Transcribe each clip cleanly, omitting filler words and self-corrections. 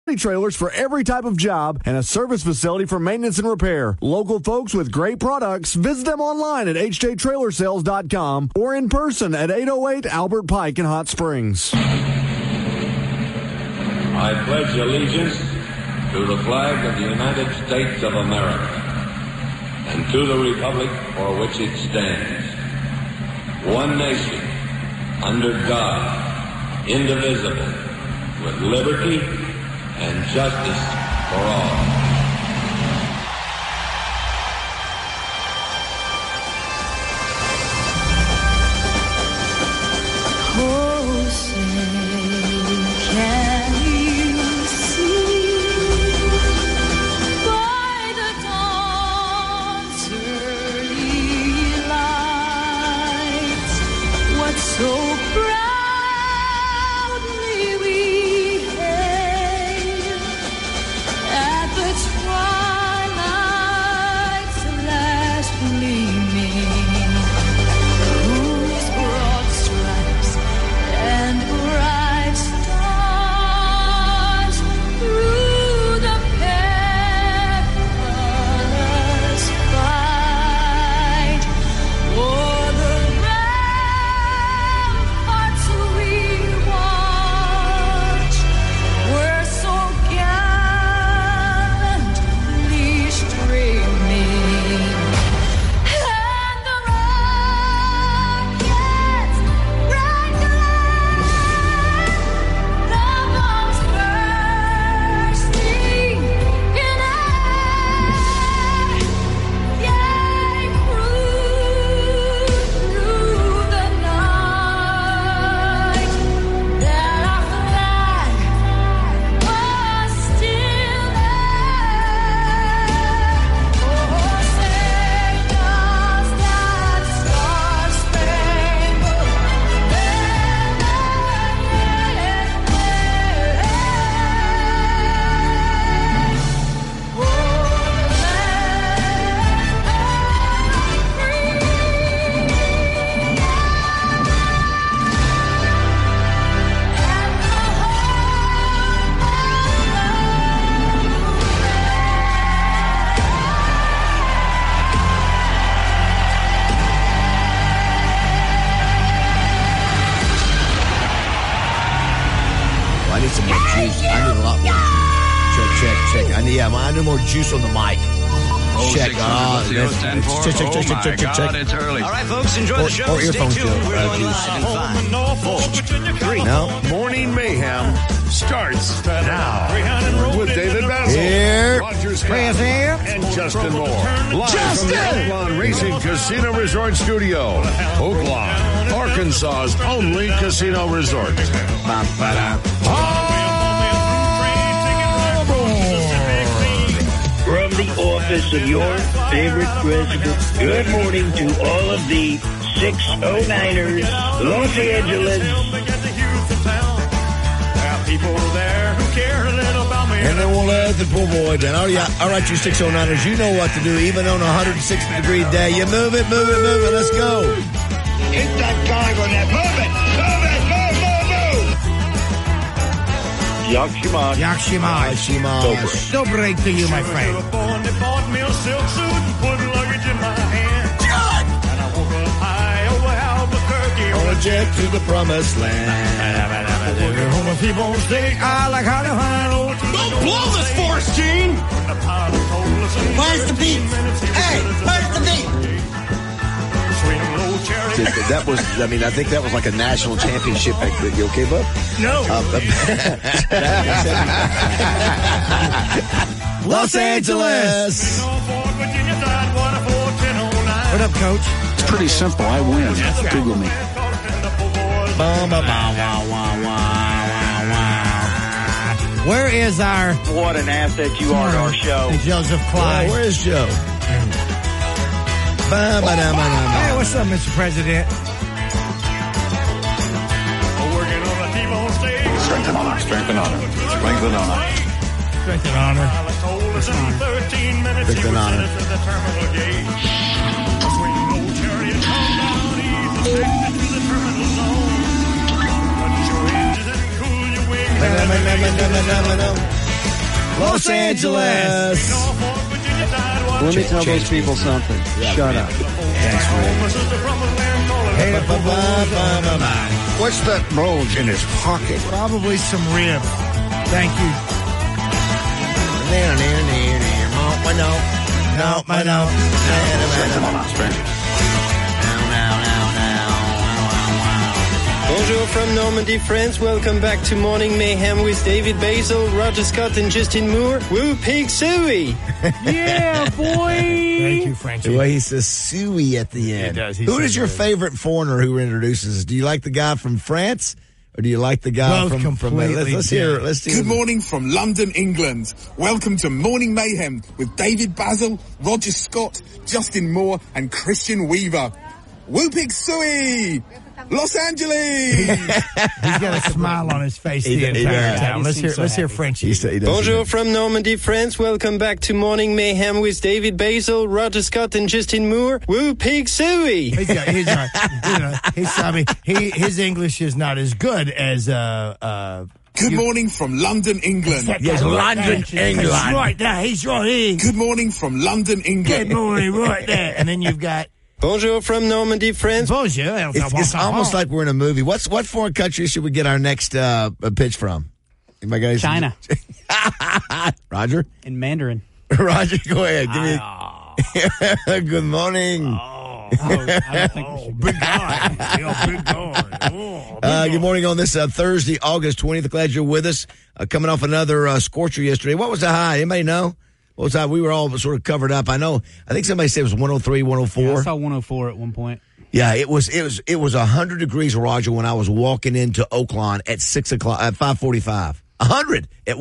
trailers for every type of job and a service facility for maintenance and repair. Local folks with great products. Visit them online at hjtrailersales.com or in person at 808 Albert Pike in Hot Springs. I pledge allegiance to the flag of the United States of America and to the republic for which it stands, one nation, under God, indivisible, with liberty and justice for all. Oh, say, can you see by the dawn's early light what so proudly we hailed at the twilight's last gleaming, whose broad stripes and bright stars through the perilous fight o'er the ramparts we watch were so gallantly streaming, and the rockets' bright glare, the bombs bursting in air, yea, through the night, that our flag was still there. Oh, say does that star-spangled I need some more juice. I need a lot more juice. Check. I need more juice on the mic. Check. What's the O stand for? Check. God, it's early. All right, folks, enjoy the show. Or earphone Stay tuned. show. We're going live in 5, 4, 3. No? Morning Mayhem starts now with David Basil, Here. Roger Scott, and Justin Moore. Live from the Oaklawn Racing Casino Resort Studio. Oaklawn, Arkansas's only casino resort. From the office of your favorite president, good morning to all of the 609ers, Los Angeles. And then we'll let the poor boy down. All right, you 609ers, you know what to do. Even on a 160-degree day, you move it. Let's go. Hit that gong on that. Move it. Yakshimash. Dobre to you, my friend. On a jet to the promised land. Don't blow this for us, Gene. Where's the beat? Hey, where's the beat? That was, I think that was like a national championship. You okay, bud? No. Los Angeles. What up, Coach? It's pretty simple. I win. Google me. Where is our... What an asset you are to our show. Joseph Klein. Where is Joe? Hey, what's up, Mr. President? Strength and honor. Strength and honor. Los Angeles. Let me tell those people something. Shut up. What's that bulge in his pocket? Probably some rib. Thank you. Bonjour from Normandy, France. Welcome back to Morning Mayhem with David Basil, Roger Scott, and Justin Moore. Woo Pig Suey! Yeah, boy. Thank you, Frenchie. The way he says suey at the end. does. He Who says is your it. favorite foreigner who introduces us? Do you like the guy from France? Or do you like the guy Both from completely let's hear. different. Let's hear. Good morning from London, England. Welcome to Morning Mayhem with David Basil, Roger Scott, Justin Moore, and Christian Weaver. Woo Pig Suey! Los Angeles! He's got a smile on his face He the does. entire He time. does. Let's hear Frenchie. He does. Bonjour from Normandy, France. Welcome back to Morning Mayhem with David Basil, Roger Scott, and Justin Moore. Woo Pig Suey! He's his English is not as good as Good morning from London, England. Yes, London, England. That's right there. He's right here. Good morning from London, England. Good morning, right there. And then you've got Bonjour from Normandy, France. bonjour. It's almost like we're in a movie. What foreign country should we get our next pitch from? My guys, China. Roger. In Mandarin. Roger, go ahead. Give me. Good morning. I don't think we should. big guy. Yeah, big guy. Good morning on this Thursday, August 20th. Glad you're with us. Coming off another scorcher yesterday. What was the high? Anybody know? What was that? We were all sort of covered up. I think somebody said it was 103, 104. Yeah, I saw 104 at one point. Yeah, it was 100 degrees, Roger, when I was walking into Oakland at 6 o'clock, at 5:45. 100 at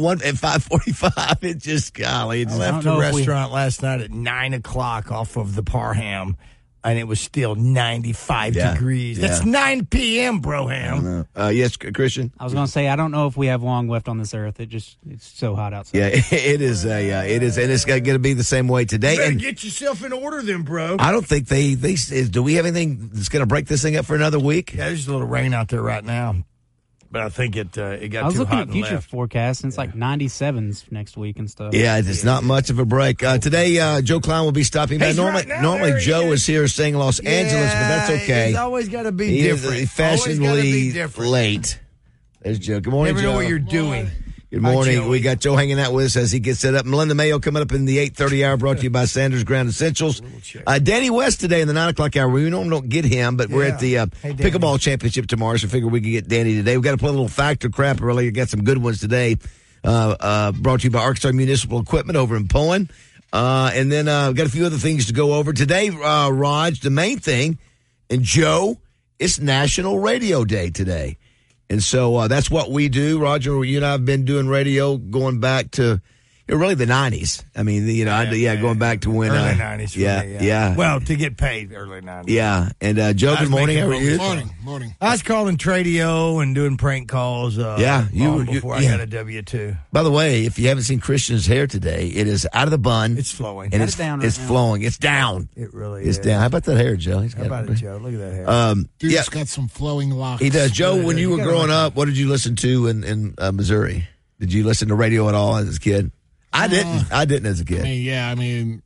5:45. It just, golly. I left the restaurant last night at 9 o'clock off of the Parham, and it was still 95 degrees. Yeah. That's 9 p.m., Broham. Yes, Christian? I was going to say, I don't know if we have long left on this earth. It's so hot outside. Yeah, it is. It is. And it's going to be the same way today. You better And get yourself in order then, bro. I don't think they do we have anything that's going to break this thing up for another week? Yeah, there's a little rain out there right now, but I think it got I was too looking hot at and future left. forecasts, and it's like 97s next week and stuff. Yeah, it's not much of a break. Today, Joe Klein will be stopping by. He's Normally, right now, normally there he Joe is. is here saying Los Angeles, but that's okay. He's always got to be He different. is Always gotta fashionably be different. late. There's Joe. Good morning, Never Joe. know what you're doing. Good Hi, morning. Joey. We got Joe hanging out with us as he gets set up. Melinda Mayo coming up in the 8:30 hour, brought to you by Sanders Ground Essentials. Danny West today in the 9 o'clock hour. We don't get him, but we're at the Hey, Danny. pickleball championship tomorrow, so I figure we can get Danny today. We've got to play a little factor crap early. We got some good ones today. Brought to you by Arkansas Municipal Equipment over in Poen. And then we've got a few other things to go over. Today, Raj, the main thing, and Joe, it's National Radio Day today. And so that's what we do. Roger, you and I have been doing radio going back to really the 90s. I mean, going back to when. Early 90s. For me, yeah. Well, to get paid early 90s. Yeah. And Joe, good morning. How are you? Morning. I was calling Tradio and doing prank calls. Before I got a W-2. By the way, if you haven't seen Christian's hair today, it is out of the bun. It's flowing. And It's down right it's now. flowing. It's down. It really It's is. down. How about that hair, Joe? He's How got about it, Joe? Look at that hair. Dude's got some flowing locks. He does. Joe, when you were gotta growing like up, what did you listen to in Missouri? Did you listen to radio at all as a kid? I didn't. I didn't as a kid. I mean,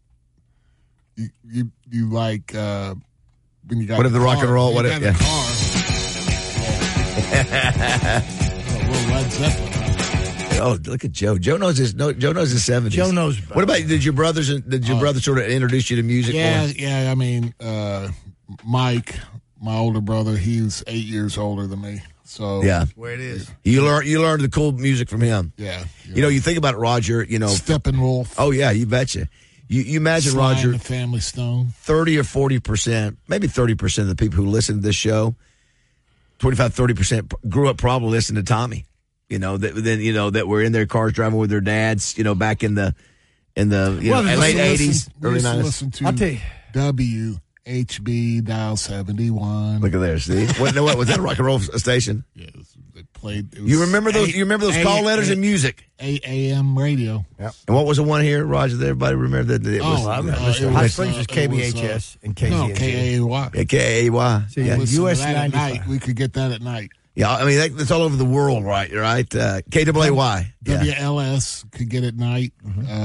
you like when you got What if the rock and roll? What if? the car? Little Led Zeppelin. Oh, look at Joe. Joe knows his 70s. Joe knows. What about did your brothers sort of introduce you to music? Yeah. I mean, Mike, my older brother, he was 8 years older than me. So Yeah. Where it is. You learned the cool music from him. Yeah. You think about it, Roger, Steppenwolf. Oh yeah, you betcha. You imagine, Sly and Roger, the Family Stone. 30 or 40%, maybe 30% of the people who listen to this show, 25-30% grew up probably listening to Tommy. That were in their cars driving with their dads, back in the late 80s, early 90s. Listen to I'll tell you. WHB dial 71. Look at there, see? What was that a rock and roll station? Yeah, they played. It was You remember those call letters and music? 8 a.m. radio. Yep. And what was the one here, Roger? That everybody remember that? It was, I remember. it Hot was, Springs was KBHS and KZNG. No, KAY. KAY. We Yeah. listened to US that at 95. night. We could get that at night. Yeah, I mean, that's all over the world, right? KAAY. Yeah. WLS could get at night.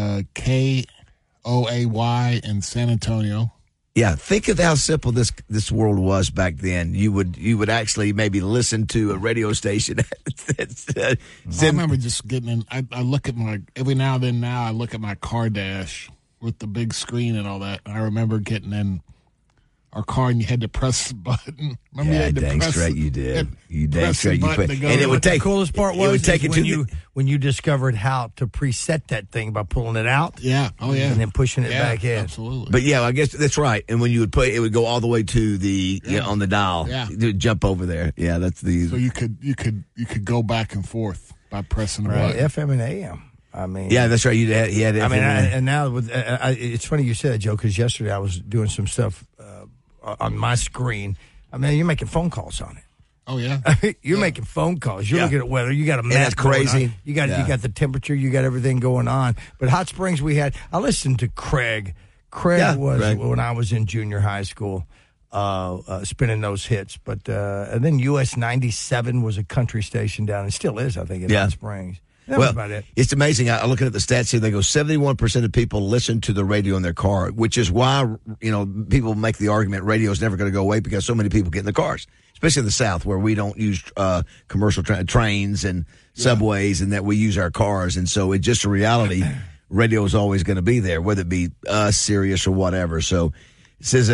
KOAY in San Antonio. Yeah, think of how simple this world was back then. You would actually maybe listen to a radio station. I remember just getting in. I look at every now and then I look at my car dash with the big screen and all that. And I remember getting in our car and you had to press the button. Remember you had to dang press straight the- you did. You press dang the straight you button put, to go. and it would take. The coolest part it would was take it when to when you discovered how to preset that thing by pulling it out. Yeah. Oh, yeah. And then pushing it Yeah, back in. Absolutely. But yeah, I guess that's right. And when you would put it would go all the way to the on the dial. Yeah. It would jump over there. Yeah, that's the. So you could go back and forth by pressing the Right, button. FM and AM. I mean, Yeah, that's right. He had. I mean, and now with it's funny you said that, Joe, because yesterday I was doing some stuff on my screen. I mean, you're making phone calls on it. Oh yeah, you're making phone calls. You're looking at weather. You got a map. that's crazy. going on. You got the temperature. You got everything going on. But Hot Springs, I listened to Craig. Craig was when I was in junior high school, spinning those hits. But and then US 97 was a country station down, and still is, I think, in Hot Springs. That was about it. It's amazing. I'm looking at the stats here. They go 71% of people listen to the radio in their car, which is why, people make the argument radio is never going to go away because so many people get in the cars, especially in the South where we don't use commercial trains and subways and that we use our cars. And so it's just a reality. Radio is always going to be there, whether it be us, Sirius, or whatever. So it says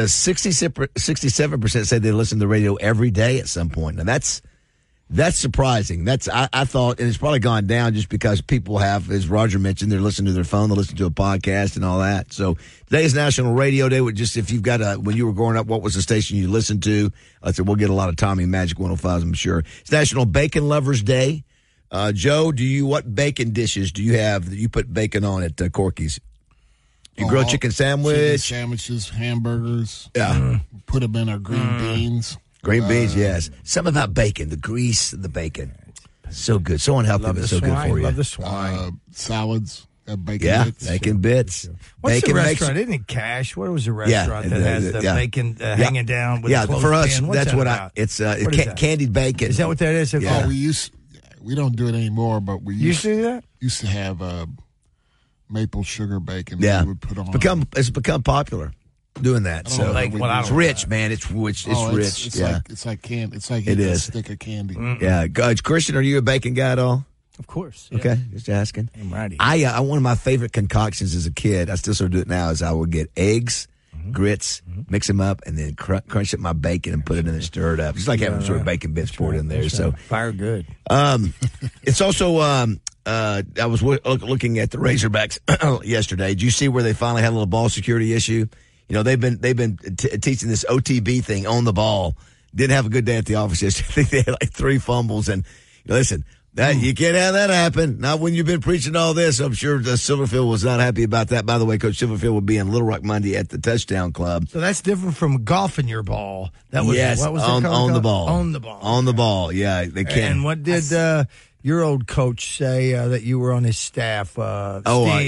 67% say they listen to the radio every day at some point. Now that's surprising. I thought, and it's probably gone down just because people have, as Roger mentioned, they're listening to their phone, they listen to a podcast and all that. So today is National Radio Day. If you've got when you were growing up, what was the station you listened to? I said, we'll get a lot of Tommy Magic 105s, I'm sure. It's National Bacon Lovers Day. Joe, what bacon dishes do you have that you put bacon on at Corky's? You grill chicken sandwich? Chicken sandwiches, hamburgers. Yeah. Put them in our green beans. Green beans, yes. Something about bacon, the grease of the bacon. So good. So unhealthy, but so good for you. Love the swine. Salads, bacon bits. Bacon bits. What's bacon the restaurant? Isn't it Cash? What was the restaurant that has the bacon hanging down with the for us, clothespin? What's that's that what about? it's What is that? candied bacon. Is that what that is? Oh, we don't do it anymore, but we used to do that? Used to have maple sugar bacon Yeah. that we would put on. It's become popular doing that. So it's rich, man. It's rich. It's yeah. It's like candy. It's like It eating a is. stick of candy. Yeah. Christian, are you a bacon guy at all? Of course. Yeah. Okay, just asking. I'm ready. I one of my favorite concoctions as a kid, I still sort of do it now, is I would get eggs, grits, mix them up, and then crunch up my bacon and put it in and stir it up. It's like having sort of bacon bits poured in there. So fire good. it's also I was looking at the Razorbacks yesterday. Did you see where they finally had a little ball security issue? They've been teaching this OTB thing on the ball. Didn't have a good day at the office yesterday. I think they had like 3 fumbles. And listen, you can't have that happen. Not when you've been preaching all this. I'm sure Silverfield was not happy about that. By the way, Coach Silverfield will be in Little Rock Monday at the Touchdown Club. So that's different from golfing your ball. That was yes, what was on, it called? on the ball. On the ball. On the ball. Yeah, they can. And what did your old coach say that you were on his staff? Steve,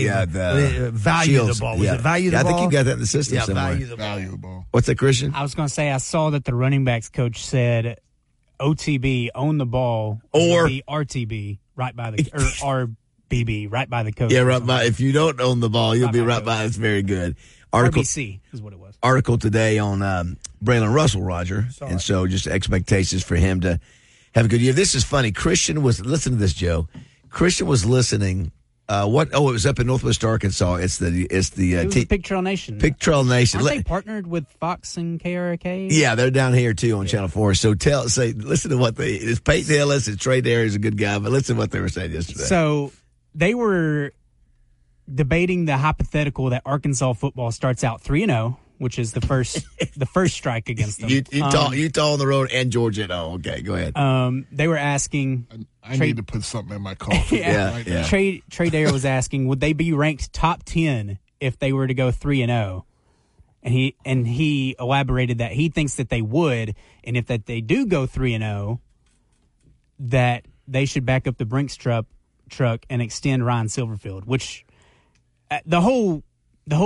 value Shields. the ball. Was it value the I ball? think you got that in the system somewhere. Value the ball. What's that, Christian? I was going to say, I saw that the running backs coach said OTB, own the ball, or be RTB, right by the or RBB, right by the coach. Yeah, right by. If you don't own the ball, you'll be right by. It's very good. RBC is what it was. Article today on Braylon Russell, Roger, and so just expectations for him to have a good year. This is funny. Christian was listen to this, Joe. Christian was listening. It was up in Northwest Arkansas. It was Pig Trail Nation. Pig Trail Nation. Aren't they partnered with Fox and KRK? Yeah, they're down here too on Channel 4. So listen to what it's Peyton Hillis, it's Trey Dare is a good guy, but listen to what they were saying yesterday. So they were debating the hypothetical that Arkansas football starts out 3-0, which is the first strike against them. Utah on the road and Georgia at home. Okay, go ahead. They were asking. I need to put something in my coffee. Yeah. Trey Dare was asking, would they be ranked top 10 if they were to go 3-0? And he elaborated that he thinks that they would, and if that they do go 3-0, that they should back up the Brinks truck and extend Ryan Silverfield, which the whole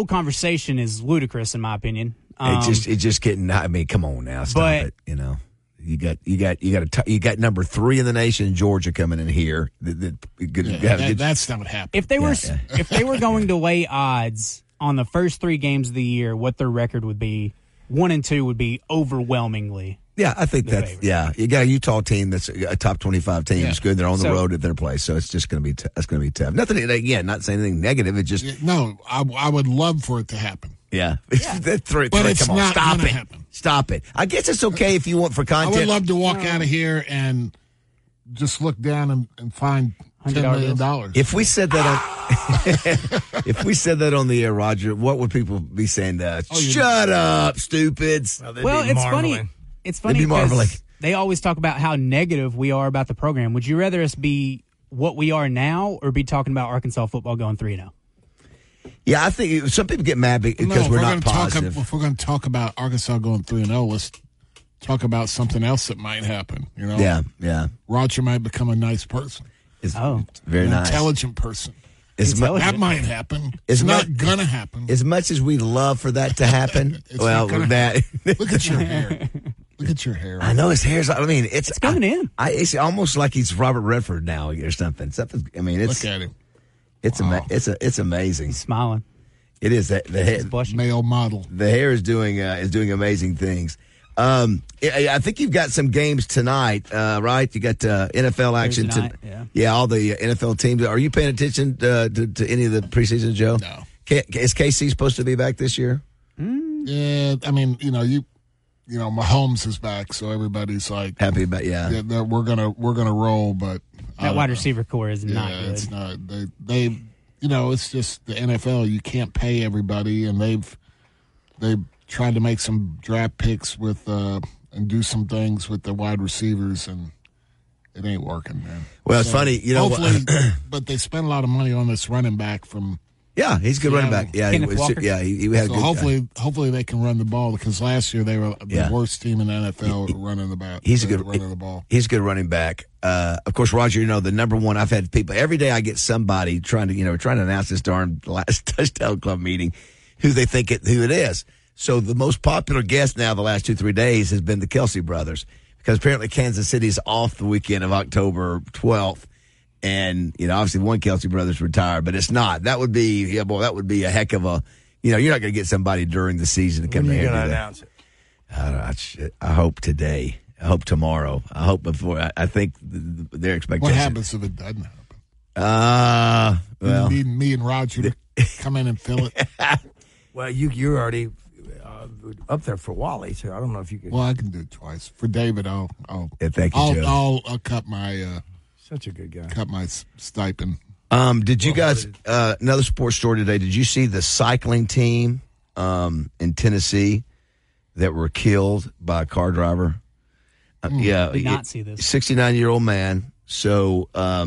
conversation is ludicrous in my opinion. It's just getting. I mean, come on now, stop it. You got number 3 in the nation, Georgia, coming in here. That's not what happened. If they were going to lay odds on the first 3 games of the year, what their record would be, 1 and 2 would be overwhelmingly. Yeah, I think that's favorite. Yeah, you got a Utah team that's a top 25 team. It's good. They're on the road at their place, so it's just going to be that's going to be tough. Nothing again. Not saying anything negative. It just no. I would love for it to happen. Yeah, But it's come on, not stop gonna it. happen. Stop it. I guess it's okay if you want for content. I would love to walk out of here and just look down and find $10 million. If we said that on, if we said that on the air, Roger, what would people be saying to us? Shut up, stupids. Well, it's funny. It's funny because they always talk about how negative we are about the program. Would you rather us be what we are now or be talking about Arkansas football going 3-0? Yeah, I think some people get mad because we're not positive. If we're going to talk about Arkansas going 3-0, let's talk about something else that might happen. You know? Yeah. Roger might become a nice person. It's very an nice. Intelligent person. That might happen. It's not going to happen. As much as we love for that to happen, Look at your hair. Look at your hair. I know his hair's. I mean, it's coming in. It's almost like he's Robert Redford now or something. I mean, it's look at him. It's amazing. He's smiling. It is the hair, male model. The hair is doing amazing things. I think you've got some games tonight, right? You got NFL action tonight. All the NFL teams. Are you paying attention to any of the preseason, Joe? No. Is KC supposed to be back this year? Yeah, I mean, Mahomes is back, so everybody's like happy about we're gonna roll, but that wide receiver core is not good. It's not. They it's just the NFL. You can't pay everybody, and they've tried to make some draft picks with and do some things with the wide receivers, and it ain't working, man. Well, it's funny, hopefully, but they spent a lot of money on this running back from. Yeah, he's a good running back. Yeah, Kenneth Walker. he had so a good. hopefully they can run the ball because last year they were the worst team in the NFL running the ball. Running the ball. He's a good running back. Of course, Roger, the number one. I've had people every day. I get somebody trying to announce this darn last touchdown club meeting, who they think who it is. So the most popular guest now the last 2-3 days has been the Kelsey brothers because apparently Kansas City's off the weekend of October 12th. And, obviously one Kelsey brothers retired, but it's not. That would be a heck of a, you're not going to get somebody during the season to come when in here and and announce it. I hope today. I hope tomorrow. I hope before. I think their expectation. What happens if it doesn't happen? Well. You need me and Roger to come in and fill it. Well, you're already up there for Wally, so I don't know if you could. Well, I can do it twice. For David, I'll thank you, Joe. I'll cut my such a good guy. Cut my stipend. Did you guys another sports story today? Did you see the cycling team in Tennessee that were killed by a car driver? Did not see this. 69-year-old man. So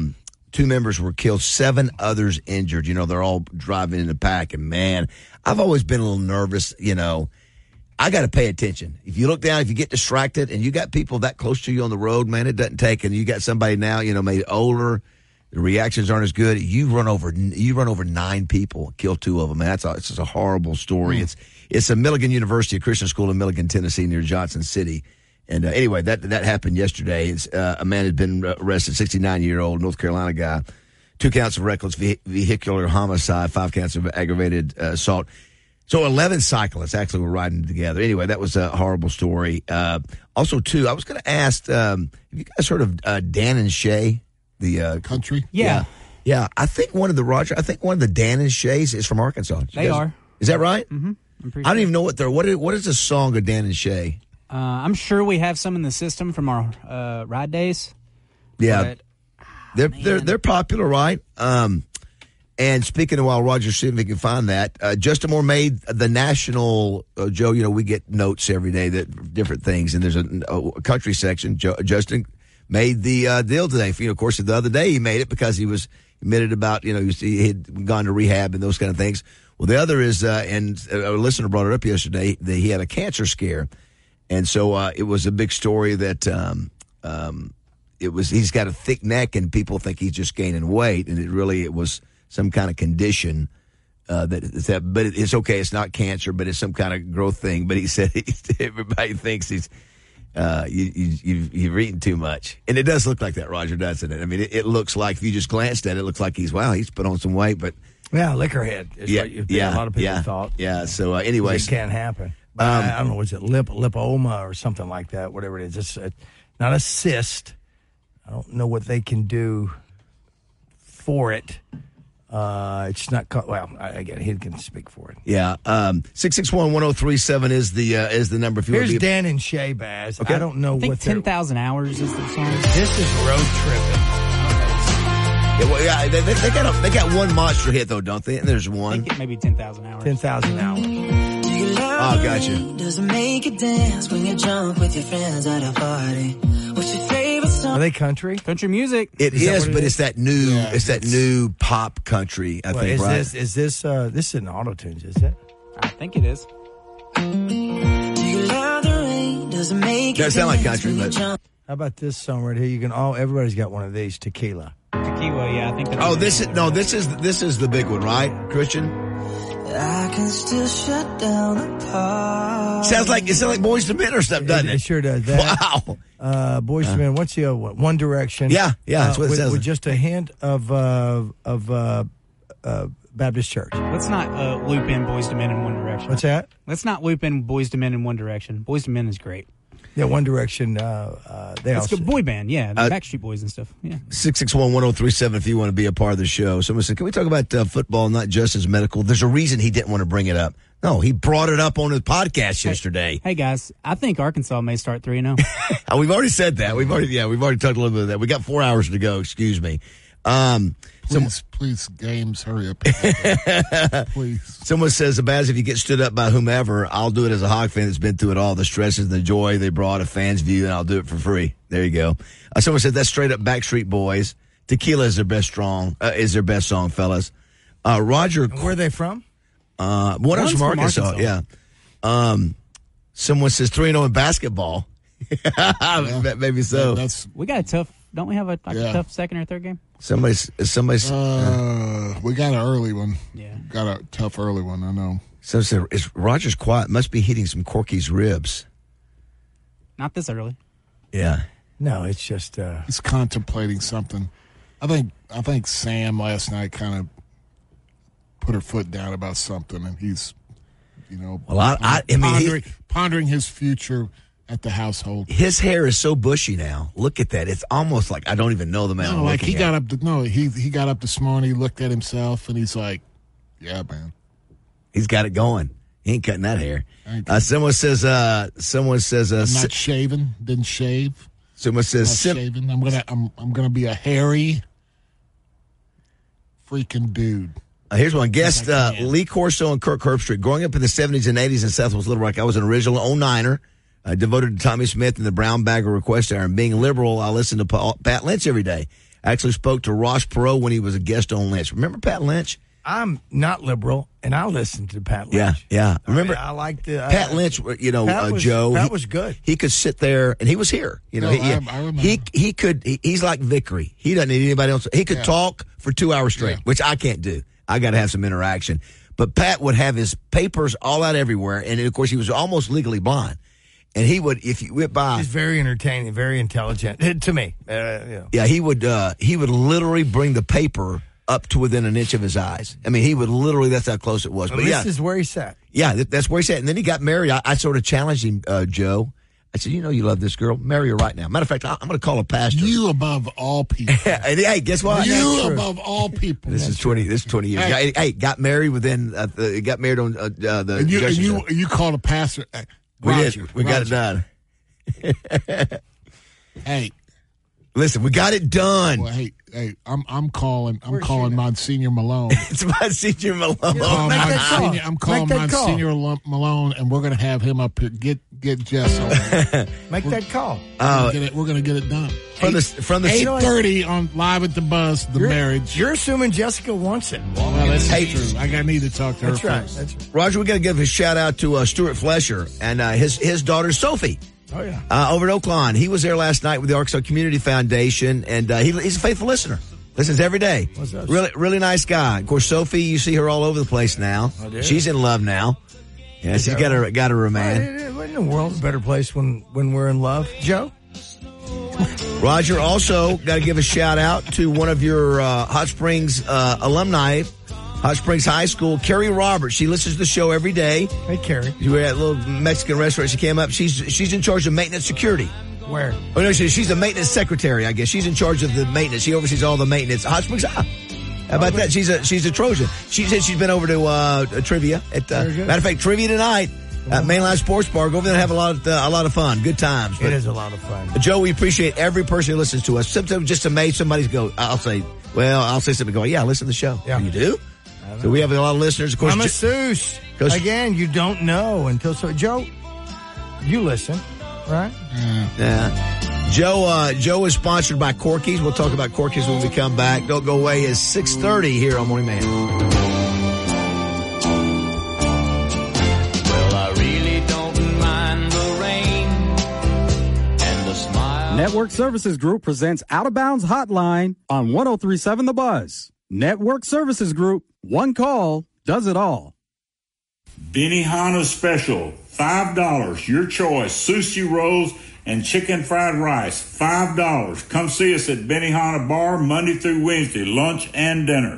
2 members were killed, 7 others injured. They're all driving in a pack. And man, I've always been a little nervous. I got to pay attention. If you look down, if you get distracted, and you got people that close to you on the road, man, it doesn't take. And you got somebody now, maybe older, the reactions aren't as good. You run over 9 people, kill 2 of them. Man, it's just a horrible story. It's a Milligan University, a Christian school in Milligan, Tennessee, near Johnson City. And anyway, that happened yesterday. A man had been arrested, 69-year-old North Carolina guy, 2 counts of reckless vehicular homicide, 5 counts of aggravated assault. So 11 cyclists actually were riding together. Anyway, that was a horrible story. Also, too, I was going to ask, have you guys heard of Dan and Shay, the country? Yeah. Yeah. I think one of the Dan and Shays is from Arkansas. They are. Is that right? Mm-hmm. I don't even know what is the song of Dan and Shay? I'm sure we have some in the system from our ride days. Yeah. But, they're popular, right? And speaking of, while Roger's see if he can find that, Justin Moore made the national, Joe, we get notes every day that different things, and there's a country section. Justin made the deal today. Of course, the other day he made it because he was admitted about, he had gone to rehab and those kind of things. Well, the other is, and a listener brought it up yesterday, that he had a cancer scare. And so it was a big story that he's got a thick neck and people think he's just gaining weight, and it was some kind of condition but it's okay. It's not cancer, but it's some kind of growth thing. But he said everybody thinks he's You've eaten too much. And it does look like that, Roger, doesn't it? I mean, it looks like, if you just glanced at it, it looks like he's put on some weight, but. Yeah, liquorhead. Is what a lot of people thought. Yeah, so anyways. It can't happen. But I don't know, was it lipoma or something like that, whatever it is. It's not a cyst. I don't know what they can do for it. It's not, again, he can speak for it. Yeah. 661-1037 is the number. If you Here's Dan and Shay Baz. Okay. I don't know I think what 10,000 Hours is the song. This is road tripping. Yeah, well, yeah, they got one monster hit though, don't they? And there's one. I think it maybe 10,000 Hours. 10,000 Hours. Oh, gotcha. Does it make you dance when you're drunk with your friends at a party? What's your favorite song? Are they country? Country music. It is, but it's that new. It's that new pop country. I think. Right? Is this in auto-tunes? Is it? I think it is. Do you love the rain? Does it make you Doesn't sound like dance country, when but. you're drunk? How about this song right here? Everybody's got one of these. Tequila. Tequila, yeah, I think that's. Oh, this is the big one, right, Christian? I can still shut down the party. Sounds like Boyz II Men or something, doesn't it? It sure does. That. Wow. Boyz II Men. What's the other one? One Direction. Yeah, that's what it says. With just a hint of Baptist Church. Let's not loop in Boyz II Men in One Direction. What's that? Let's not loop in Boyz II Men in One Direction. Boyz II Men is great. Yeah, One Direction. It's a boy band, yeah. The Backstreet Boys and stuff. Yeah. 661-1037 if you want to be a part of the show. Someone said, can we talk about football, not just as medical? There's a reason he didn't want to bring it up. No, he brought it up on his podcast yesterday. Hey, guys, I think Arkansas may start 3-0. We've already said that. We've already talked a little bit of that. We got 4 hours to go. Excuse me. Please, games, hurry up. Please. Someone says, Baz, if you get stood up by whomever, I'll do it as a Hawk fan that's been through it all, the stresses and the joy they brought, a fan's view, and I'll do it for free. There you go. Someone said, that's straight up Backstreet Boys. Tequila is their best song, fellas. Roger. And where are they from? One of them from Arkansas. Yeah. Someone says 3-0 in basketball. Maybe so. We got a tough. Don't we have a tough second or third game? Somebody's. We got an early one. Yeah. Got a tough early one. I know. So is Roger's quiet? Must be hitting some Corky's ribs. Not this early. Yeah. No, it's just. He's contemplating something. I think Sam last night kind of put her foot down about something, and he's, pondering his future at the household. His hair is so bushy now. Look at that. It's almost like I don't even know the man. No, like he got up. He got up this morning. He looked at himself and he's like, "Yeah, man." He's got it going. He ain't cutting that hair. Someone says. I'm not shaving. Didn't shave. Someone says. Shaving. I'm gonna be a hairy freaking dude. Here's one. Guest Lee Corso and Kirk Herbstreit. Growing up in the 70s and 80s in Southwest Little Rock, I was an original 09er. Devoted to Tommy Smith and the Brown Bagger Request Hour. And being liberal, I listened to Pat Lynch every day. I actually spoke to Ross Perot when he was a guest on Lynch. Remember Pat Lynch? I'm not liberal, and I listened to Pat Lynch. Yeah. Remember, I liked Pat Lynch. Joe. That was good. He could sit there, and he was here. I remember. He could. He's like Vickery. He doesn't need anybody else. He could talk for 2 hours straight, which I can't do. I got to have some interaction. But Pat would have his papers all out everywhere, and of course, he was almost legally blind. And he would, if you went by, he's very entertaining, very intelligent to me. Yeah, he would literally bring the paper up to within an inch of his eyes. I mean, he would literally. That's how close it was. But this is where he sat. Yeah, that's where he sat. And then he got married. I sort of challenged him, Joe. I said, you love this girl. Marry her right now. Matter of fact, I'm going to call a pastor. You above all people. And hey, guess what? You above all people. This is 20 years. Hey, got married within. Got married on the. You called a pastor. Roger, we got it done. Hey, listen, we got it done. Well, hey, I'm calling Monsignor Malone. It's Monsignor Malone. I'm calling Monsignor Malone, and we're going to have him up here. Get Jess on. Make that call. We're going to get it done. From the 8:30 on Live at the Buzz, the marriage. You're assuming Jessica wants it. Well, that's true. I need to talk to her first. That's right. Roger, we got to give a shout out to Stuart Flesher and his daughter Sophie. Oh yeah. Over at Oakland. He was there last night with the Arkansas Community Foundation, and he's a faithful listener. Listens every day. Really nice guy. Of course, Sophie, you see her all over the place now. She's in love now. Yeah, she's got her man. Isn't the world a better place when we're in love, Joe? Roger, also got to give a shout out to one of your Hot Springs alumni, Hot Springs High School, Carrie Roberts. She listens to the show every day. Hey, Carrie. We were at a little Mexican restaurant. She came up. She's in charge of maintenance security. Where? Oh, no, she's a maintenance secretary, I guess. She's in charge of the maintenance. She oversees all the maintenance. Hot Springs. How about that? She's a Trojan. She said she's been over to trivia. Matter of fact, trivia tonight at Mainline Sports Bar. Go over there and have a lot of fun. Good times. It is a lot of fun. Joe, we appreciate every person who listens to us. Sometimes just amazed somebody's I'll say something. Go, yeah, listen to the show. Yeah. You do? So we have a lot of listeners. Of course, I'm a Seuss. Again, you don't know until Joe, you listen, right? Yeah. Joe is sponsored by Corky's. We'll talk about Corky's when we come back. Don't go away. It's 6:30 here on Morning Man. Well, I really don't mind the rain and the smile. Network Services Group presents Out of Bounds Hotline on 103.7 The Buzz. Network Services Group. One call does it all. Benihana Special, $5. Your choice. Sushi rolls and chicken fried rice, $5. Come see us at Benihana Bar Monday through Wednesday, lunch and dinner.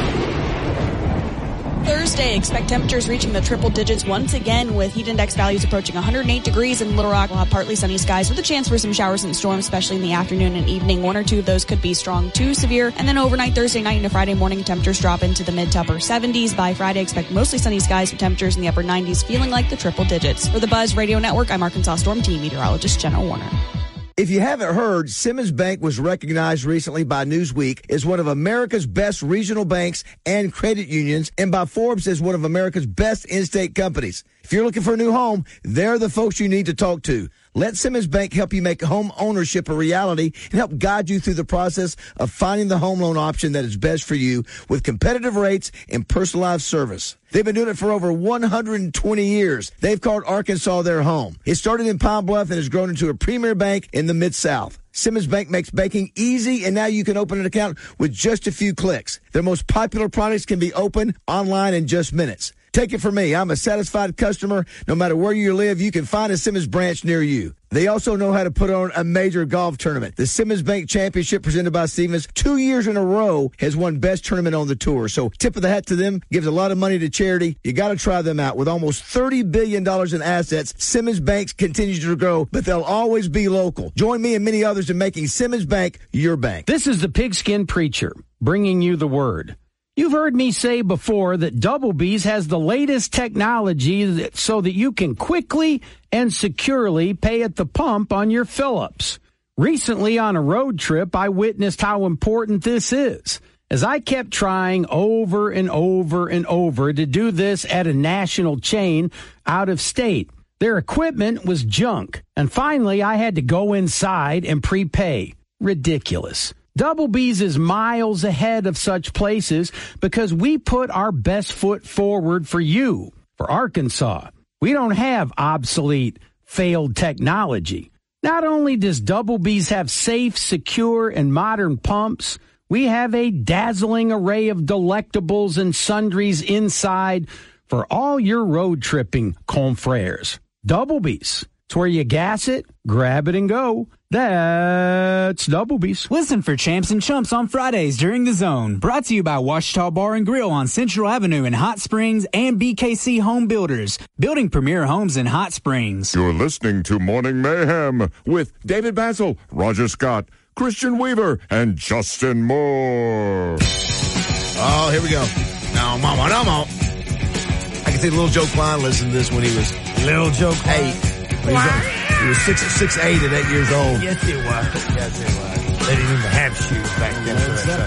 Thursday, expect temperatures reaching the triple digits once again with heat index values approaching 108 degrees in Little Rock. We'll have partly sunny skies with a chance for some showers and storms, especially in the afternoon and evening. One or two of those could be strong to severe. And then overnight, Thursday night into Friday morning, temperatures drop into the mid to upper 70s. By Friday, expect mostly sunny skies with temperatures in the upper 90s, feeling like the triple digits. For the Buzz Radio Network, I'm Arkansas Storm Team Meteorologist Jenna Warner. If you haven't heard, Simmons Bank was recognized recently by Newsweek as one of America's best regional banks and credit unions, and by Forbes as one of America's best in-state companies. If you're looking for a new home, they're the folks you need to talk to. Let Simmons Bank help you make home ownership a reality and help guide you through the process of finding the home loan option that is best for you with competitive rates and personalized service. They've been doing it for over 120 years. They've called Arkansas their home. It started in Pine Bluff and has grown into a premier bank in the Mid-South. Simmons Bank makes banking easy, and now you can open an account with just a few clicks. Their most popular products can be opened online in just minutes. Take it from me. I'm a satisfied customer. No matter where you live, you can find a Simmons branch near you. They also know how to put on a major golf tournament. The Simmons Bank Championship presented by Stevens 2 years in a row has won best tournament on the tour. So tip of the hat to them, gives a lot of money to charity. You got to try them out. With almost $30 billion in assets, Simmons Bank continues to grow, but they'll always be local. Join me and many others in making Simmons Bank your bank. This is the Pigskin Preacher, bringing you the word. You've heard me say before that Double B's has the latest technology so that you can quickly and securely pay at the pump on your fill-ups. Recently on a road trip, I witnessed how important this is. As I kept trying over and over and over to do this at a national chain out of state, their equipment was junk. And finally, I had to go inside and prepay. Ridiculous. Double B's is miles ahead of such places because we put our best foot forward for you, for Arkansas. We don't have obsolete, failed technology. Not only does Double B's have safe, secure, and modern pumps, we have a dazzling array of delectables and sundries inside for all your road tripping confrères. Double B's. It's where you gas it, grab it, and go. That's Double B's. Listen for Champs and Chumps on Fridays during The Zone. Brought to you by Washita Bar and Grill on Central Avenue in Hot Springs and BKC Home Builders, building premier homes in Hot Springs. You're listening to Morning Mayhem with David Basil, Roger Scott, Christian Weaver, and Justin Moore. Oh, here we go. No, mama, no, mama. I can see Little Joe Klein listened to this when he was Little Joe Klein. 8. He was 6'8" at 8 years old. Yes, he was. Yes, he was. They didn't even have shoes back then.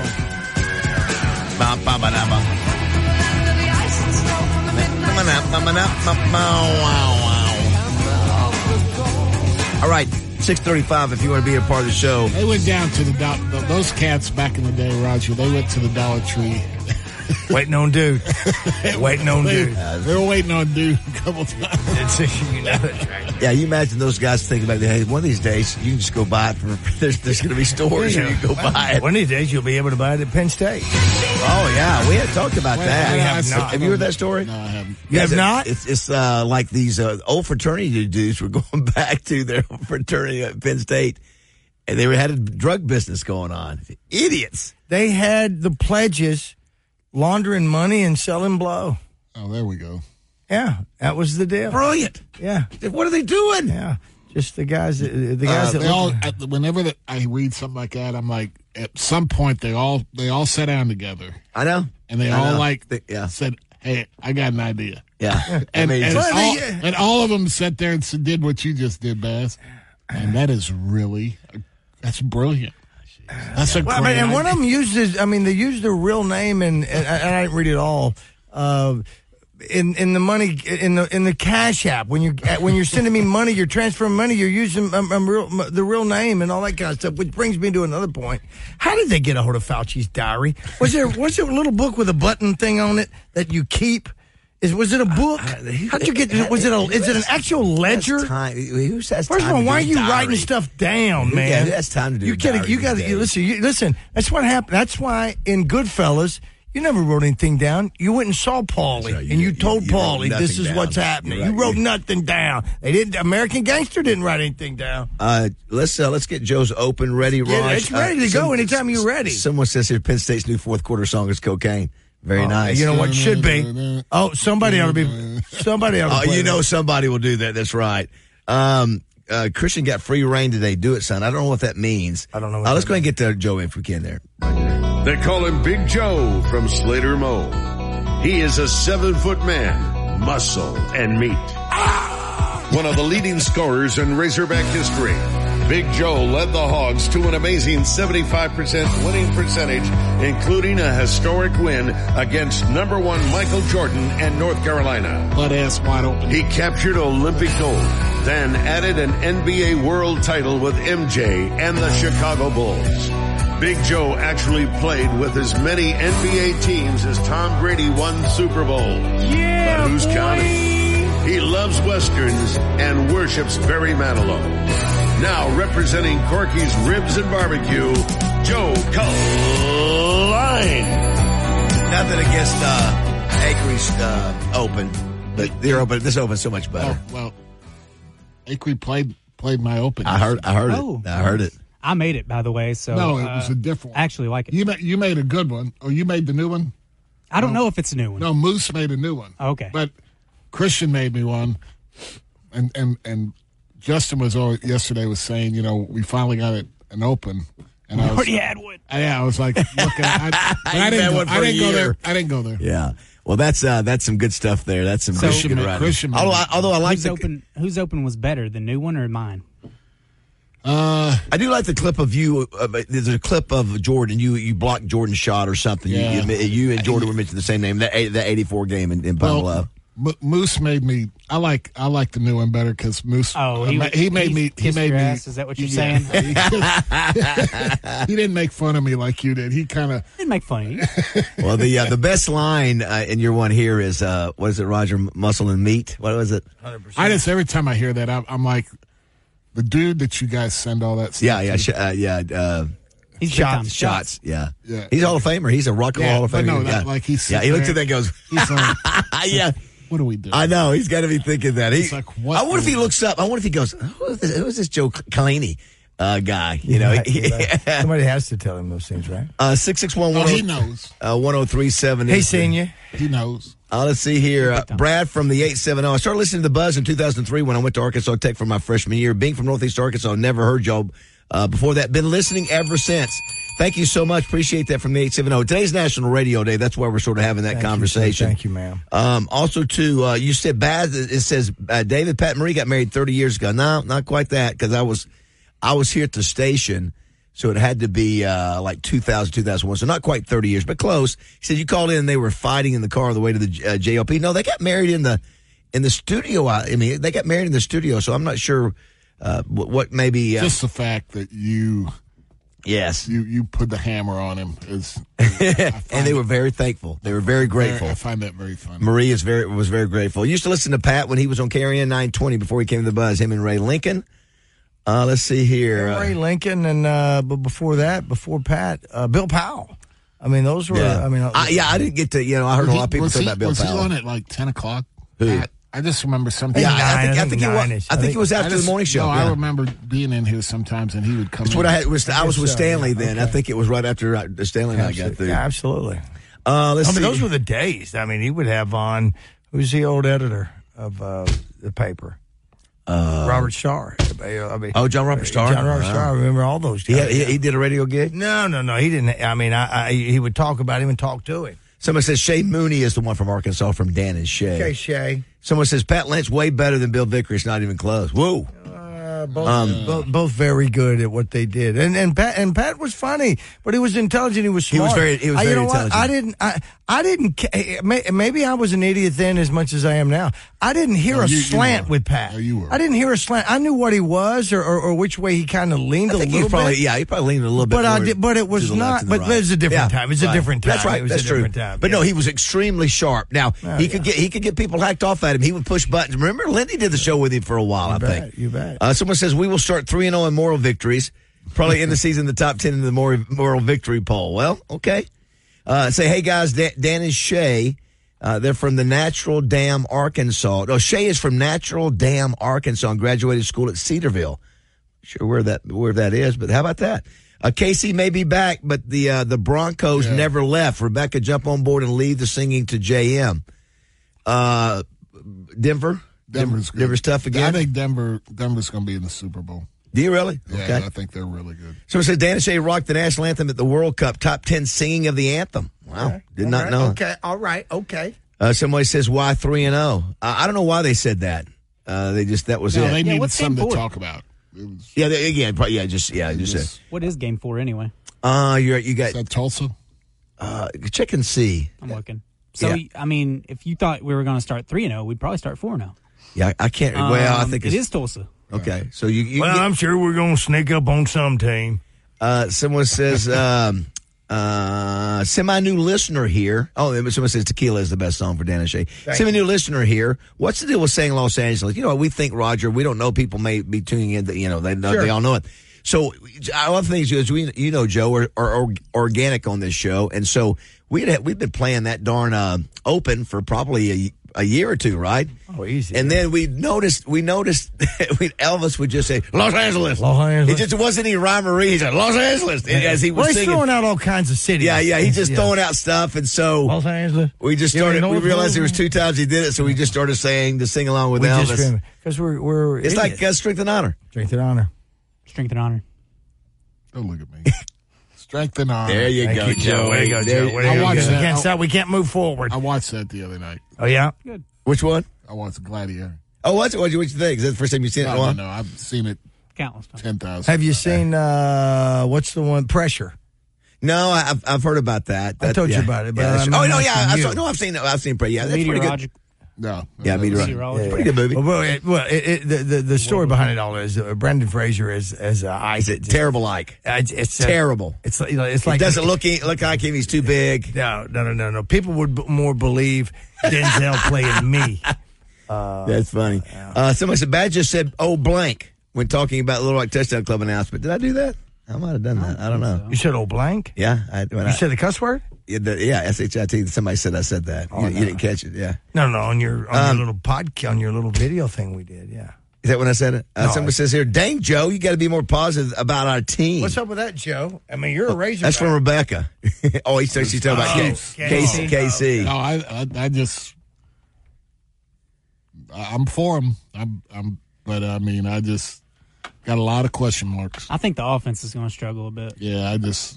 All right, 6:35. If you want to be a part of the show, they went down to those cats back in the day, Roger. They went to the Dollar Tree. Waiting on dude. Waiting on dude. They were waiting on dude a couple times. You know that's right. Yeah, you imagine those guys thinking about, hey, one of these days you can just go buy it. There's going to be stores where you can go buy it. One of these days you'll be able to buy it at Penn State. Oh, yeah. We had talked about that. We have not. Have you heard that story? No, I haven't. You have not? It's like these old fraternity dudes were going back to their fraternity at Penn State, and they had a drug business going on. Idiots. They had the pledges laundering money and selling blow. Oh, there we go. Yeah, that was the deal. Brilliant. Yeah. What are they doing? Yeah. Just the guys that they all, whenever I read something like that, I'm like, at some point they all sat down together. I know. And they all said, "Hey, I got an idea." Yeah. and all of them sat there and did what you just did, Baz. And that is that's brilliant. That's a great idea. And one of them uses, they used their real name, and I didn't read it all. In the money in the Cash App, when you're sending me money, you're transferring money, you're using the real name and all that kind of stuff. Which brings me to another point: how did they get a hold of Fauci's diary? Was there a little book with a button thing on it that you keep? Was it a book? How'd you get? Is it an actual ledger? Who says First of all, why are you writing stuff down, man? Yeah, that's time to do. You got to listen. That's what happened. That's why in Goodfellas, you never wrote anything down. You went and saw Paulie, and you told Paulie this is what's happening. You wrote nothing down. They didn't. American Gangster didn't write anything down. Let's get Joe's open ready, Raj. Yeah, it's ready to go anytime you're ready. Someone says here Penn State's new fourth quarter song is Cocaine. Very nice. You know what should be? Oh, somebody ought to be. Somebody ought to. Oh, you know somebody will do that. That's right. Christian got free reign today. Do it, son. I don't know what that means. I don't know. Let's go ahead and get to Joe if we can there. They call him Big Joe from Slater Mo. He is a 7-foot man, muscle and meat. One of the leading scorers in Razorback history. Big Joe led the Hogs to an amazing 75% winning percentage, including a historic win against number 1 Michael Jordan and North Carolina. Butt ass wide open. He captured Olympic gold, then added an NBA world title with MJ and the Chicago Bulls. Big Joe actually played with as many NBA teams as Tom Brady won Super Bowls. Yeah, but who's counting? He loves Westerns and worships Barry Manilow. Now representing Corky's Ribs and Barbecue, Joe Culline. Nothing against Acree's Open, but their Open. This Open's so much better. Well, Acree played my Open. I heard it. I made it, by the way. So no, it was a different one. I actually like it. You made a good one. Or you made the new one? I don't know if it's a new one. No, Moose made a new one. Okay. But Christian made me one, and Justin yesterday was saying, we finally got an Open. And we already had one. Yeah, I was like, looking. I didn't go there. Yeah. Well, that's some good stuff there. That's some good writing. Although I like whose Open was better, the new one or mine? I do like the clip of you. There's a clip of Jordan. You blocked Jordan's shot or something. Yeah. You and Jordan were mentioned the same name. That 84 game in Pine Bluff. Moose made me. I like the new one better because Moose. Oh, he made me. Is that what you're saying? He didn't make fun of me like you did. He kind of didn't make fun of you. Well, the best line in your one here is what is it, Roger? Muscle and meat. What was it? 100%. I just every time I hear that, I'm like, the dude that you guys send all that stuff. Yeah. He's shots. Yeah. He's a Hall of Famer. He's a Rock and Roll Hall of Famer. No, like he's he looks at that and goes, yeah. What do we do? I know. He's got to be thinking that. He's like, what? I wonder if he looks up. I wonder if he goes, who is this Joe Kalini guy? You know, somebody has to tell him those things, right? 661 he knows. 1037. Hey, senior. He knows. Let's see here. Brad from the 870. I started listening to The Buzz in 2003 when I went to Arkansas Tech for my freshman year. Being from Northeast Arkansas, never heard y'all before that. Been listening ever since. Thank you so much. Appreciate that from the 870. Today's National Radio Day. That's why we're sort of having that conversation. Thank you, ma'am. Also, too, you said Baz. It says David Pat Marie got married 30 years ago. No, not quite that, because I was here at the station, so it had to be like 2000, 2001. So not quite 30 years, but close. He said you called in and they were fighting in the car on the way to the JLP. No, they got married in the studio. I mean, they got married in the studio. So I'm not sure what maybe just the fact that you Yes. You put the hammer on him. And they were very thankful. They were very grateful. I find that very funny. Marie was very grateful. Used to listen to Pat when he was on KRN 920 before he came to the Buzz, him and Ray Lincoln. Let's see here. Ray Lincoln, and but before Pat, Bill Powell. I mean, those were. Yeah. I I didn't get to. I heard a lot of people say about Bill Powell. Was he on at like 10 o'clock? Who? I just remember something. Yeah, I think it was after the morning show. No, I remember being in here sometimes, and he would come. That's what I had. I was with Stanley then. Okay. I think it was right after Stanley and I got through. Yeah, absolutely. Let's see. Those were the days. I mean, he would have on. Who's the old editor of the paper? Robert Starr. John Robert Starr. John Robert Starr. I remember all those guys. He did a radio gig? No. He didn't. I mean, he would talk about him and talk to him. Somebody says Shay Mooney is the one from Arkansas, from Dan and Shay. Okay, Shay. Someone says Pat Lynch way better than Bill Vickery. It's not even close. Whoa. Both very good at what they did, and Pat was funny, but he was intelligent. He was smart. He was very intelligent. I didn't. Maybe I was an idiot then as much as I am now. I didn't hear a slant with Pat. I didn't hear a slant. I knew what he was or which way he kind of leaned a little bit. Yeah, he probably leaned a little bit. But it was not. But it's a different time. It's a different time. That's right. That's true. But no, he was extremely sharp. Now he could get people hacked off at him. He would push buttons. Remember, Lindy did the show with him for a while. I think. You bet. Someone says we will start 3-0 in moral victories. Probably end the season in the top 10 in the moral victory poll. Well, okay. Say, hey guys, Dan and Shay, they're from the Natural Dam, Arkansas. No, Shay is from Natural Dam, Arkansas, and graduated school at Cedarville. Sure where that is, but how about that? Casey may be back, but the Broncos never left. Rebecca, jump on board and leave the singing to JM. Denver's tough again. I think Denver's going to be in the Super Bowl. Do you really? Yeah, okay. I think they're really good. So it says Dan and Shay rocked the national anthem at the World Cup. Top 10 singing of the anthem. Wow. Okay. Did not know. Okay. All right. Okay. Somebody says, why 3-0? I don't know why they said that. That was it. They needed something to talk about. Just what is game 4 anyway? You got. Is that Tulsa? Check and see. I'm looking. So, I mean, if you thought we were going to start 3-0, we'd probably start 4-0. Yeah, I can't. I think it is Tulsa. Okay, so you I'm sure we're going to sneak up on some team. Someone says, semi-new listener here. Oh, someone says Tequila is the best song for Dan and Shay. Semi-new listener here. What's the deal with saying Los Angeles? We think, Roger, we don't know. People may be tuning in that, they all know it. So I love things is Joe, are organic on this show. And so we've been playing that darn open for probably a year or two, right? Oh, easy. And then we noticed Elvis would just say Los Angeles. It just wasn't any rhymery. He said Los Angeles as he was singing. He's throwing out all kinds of cities. Yeah. He's just throwing out stuff, and so Los Angeles. We just started. We realized there was 2 times he did it, so we just started saying to sing along with Elvis. Because we're it's idiots. Like Strength and Honor. Strength and Honor. Strength and Honor. Don't look at me. Strength and Honor. There you go, Joe. Way to go, Joe. I watched that. We can't move forward. I watched that the other night. Oh, yeah? Good. Which one? I watched Gladiator. Oh, what you think? Is that the first time you've seen it? No, I've seen it countless times. 10,000. Have you seen, what's the one, Pressure? No, I've heard about that. I told you about it. But I've seen it. I've seen Pressure. Yeah, that's pretty good. No. Yeah, Meteorology. Pretty good movie. The story behind it all is Brendan Fraser as Ike. Is it terrible Ike? It's terrible. It's like it doesn't look like him. He's too big. No. People would more believe Denzel playing me. That's funny. Somebody said Bad just said blank when talking about Little Rock Touchdown Club announcement. Did I do that? I might have done that. I don't know. You said blank? Yeah. You said the cuss word? Yeah, SHIT. Somebody said I said that. You didn't catch it. Yeah. No. On your little podcast, on your little video thing we did. Yeah. Is that when I said it? Somebody says here, dang, Joe, you got to be more positive about our team. What's up with that, Joe? I mean, you're a Razorback. That's from Rebecca. She's talking about KC. No, I just, I'm for him. But I mean, I just got a lot of question marks. I think the offense is going to struggle a bit. Yeah,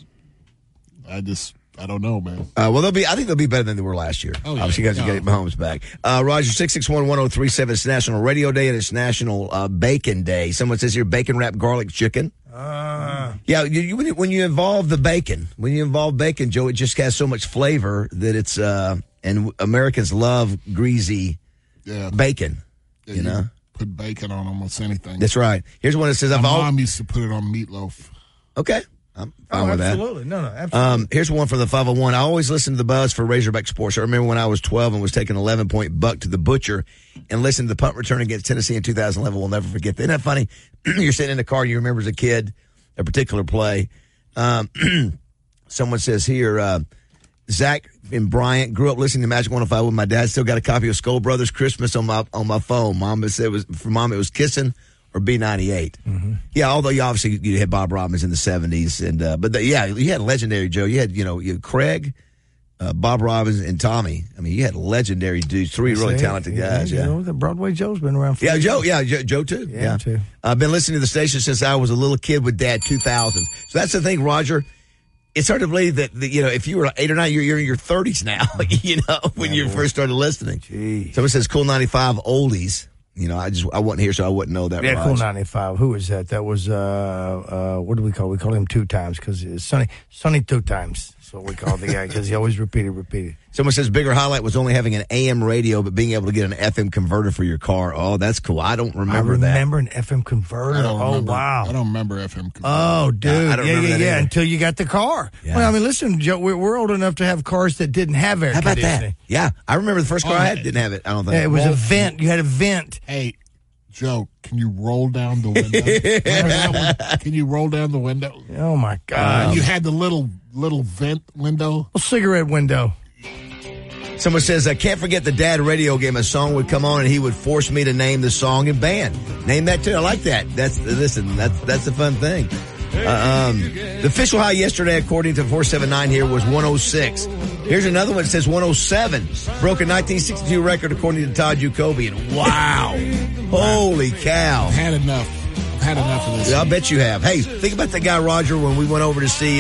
I don't know, man. I think they'll be better than they were last year. Oh, yeah. Obviously, you guys are getting Mahomes back. Roger, 661-1037. It's National Radio Day and it's National Bacon Day. Someone says here, bacon wrapped garlic chicken. Yeah, when you involve bacon, Joe, it just has so much flavor that it's, and Americans love greasy bacon, Yeah, you know? Put bacon on almost anything. That's right. Here's one that says, My mom used to put it on meatloaf. Okay. I'm fine with that. Absolutely. No, absolutely. Here's one from the 501. I always listen to the Buzz for Razorback Sports. I remember when I was 12 and was taking 11-point buck to the butcher and listened to the punt return against Tennessee in 2011. We'll never forget that. Isn't that funny? You're sitting in the car and you remember as a kid a particular play. Someone says here, Zach in Bryant grew up listening to Magic 105 with my dad. Still got a copy of Skoll Brothers Christmas on my phone. Mom said it was Kissin' or B98. Mm-hmm. Yeah, although you had Bob Robbins in the 70s, and you had legendary Joe. You had Craig, Bob Robbins, and Tommy. I mean, you had legendary dudes, three really talented guys. Yeah, the Broadway Joe's been around for years. Joe too. Yeah, too. I've been listening to the station since I was a little kid with Dad. 2000. So that's the thing, Roger. It's hard to believe that if you were 8 or 9, you're in your 30s now. When you first started listening. Jeez. Someone says Cool 95 oldies. I wasn't here, so I wouldn't know that. Yeah, Cool 95. Who was that? That was what do we call? We call him 2 times because it's Sonny 2 times. That's what we call the guy because he always repeated. Someone says bigger highlight was only having an AM radio, but being able to get an FM converter for your car. Oh, that's cool. I don't remember that. I remember an FM converter. Wow. I don't remember FM converter. Oh, dude. I don't remember that either. Until you got the car. Yeah. Well, I mean, listen, Joe, we're old enough to have cars that didn't have air conditioning. How about that? Yeah. I remember the first car I had didn't have it. I don't think. Yeah, it was a vent. You had a vent. Hey, Joe, can you roll down the window? Remember that one? Can you roll down the window? Oh, my God. You had the little vent window. A cigarette window. Someone says, I can't forget the dad radio game. A song would come on and he would force me to name the song and band. Name that too. I like that. That's a fun thing. The official high yesterday, according to 479 here, was 106. Here's another one that says 107. Broke a 1962 record according to Todd Jacobian. Wow. Holy cow. I've had enough of this. Yeah, I bet you have. Hey, think about that guy, Roger, when we went over to see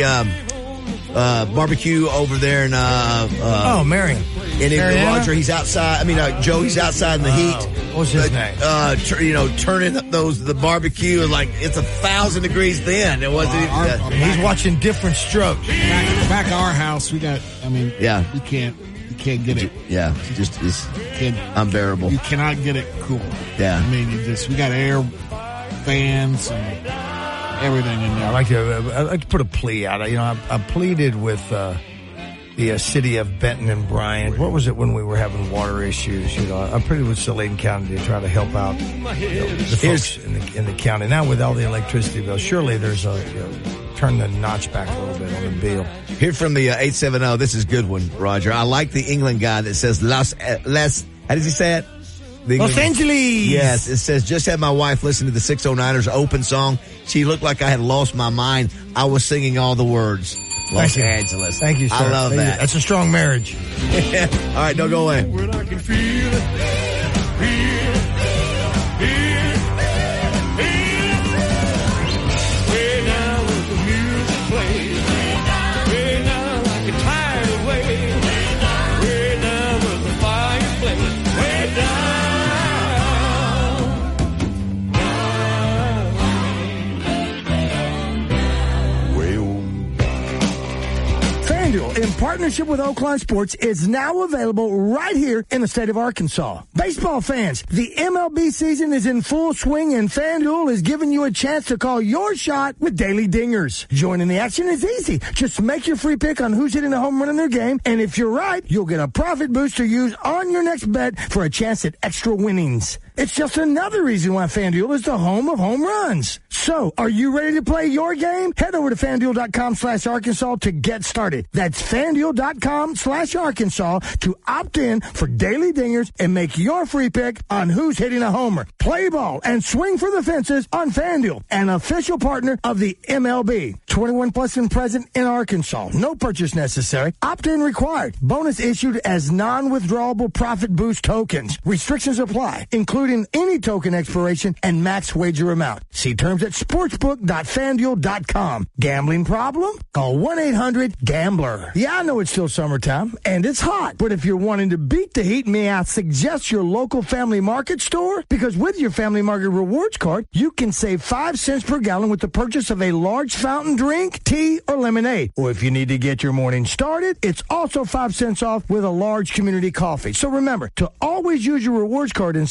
barbecue over there in Marion. And Roger, he's outside. I mean, Joe, he's outside in the heat. What's his name? Turning up the barbecue, like it's 1,000 degrees then. It wasn't. He's watching different strokes. Back at our house, we got. I mean, yeah, you can't get it. Yeah, it's unbearable. You cannot get it cool. Yeah, I mean, we got air fans and everything in there. I like to put a plea out. I pleaded with the city of Benton and Bryant. What was it when we were having water issues? I pleaded with Saline County to try to help out the folks in the county. Now with all the electricity bills, surely there's turn the notch back a little bit on the bill. Here from the 870. This is a good one, Roger. I like the England guy that says less. How does he say it? Los Angeles. Yes, it says, just had my wife listen to the 609ers open song. She looked like I had lost my mind. I was singing all the words. Los Angeles. Thank you, sir. I love that. That's a strong marriage. All right, don't go away. When I can feel it. Way down with the music plays. Way down like a tidal wave. Way down with the fireplace. Way down. FanDuel, in partnership with Oakland Sports, is now available right here in the state of Arkansas. Baseball fans, the MLB season is in full swing, and FanDuel is giving you a chance to call your shot with daily dingers. Joining the action is easy. Just make your free pick on who's hitting a home run in their game, and if you're right, you'll get a profit boost to use on your next bet for a chance at extra winnings. It's just another reason why FanDuel is the home of home runs. So, are you ready to play your game? Head over to FanDuel.com/Arkansas to get started. That's FanDuel.com/Arkansas to opt in for daily dingers and make your free pick on who's hitting a homer. Play ball and swing for the fences on FanDuel, an official partner of the MLB. 21 plus and present in Arkansas. No purchase necessary. Opt-in required. Bonus issued as non-withdrawable profit boost tokens. Restrictions apply, including any token expiration and max wager amount. See terms at sportsbook.fanduel.com. Gambling problem? Call 1-800-GAMBLER. Yeah, I know it's still summertime and it's hot, but if you're wanting to beat the heat, may I suggest your local Family Market store? Because with your Family Market rewards card, you can save 5 cents per gallon with the purchase of a large fountain drink, tea, or lemonade. Or if you need to get your morning started, it's also 5 cents off with a large community coffee. So remember to always use your rewards card inside any